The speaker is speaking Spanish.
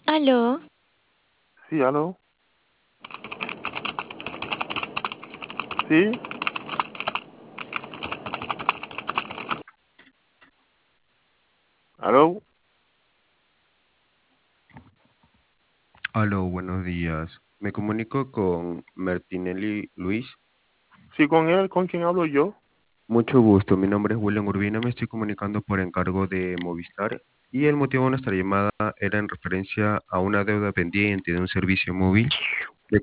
Aló, Sí, aló. Sí, aló. Aló, buenos días. Me comunico con Martinelli Luis. Sí, con él, ¿con quién hablo yo? Mucho gusto, mi nombre es William Urbina, me estoy comunicando por encargo de Movistar y el motivo de nuestra llamada era en referencia a una deuda pendiente de un servicio móvil de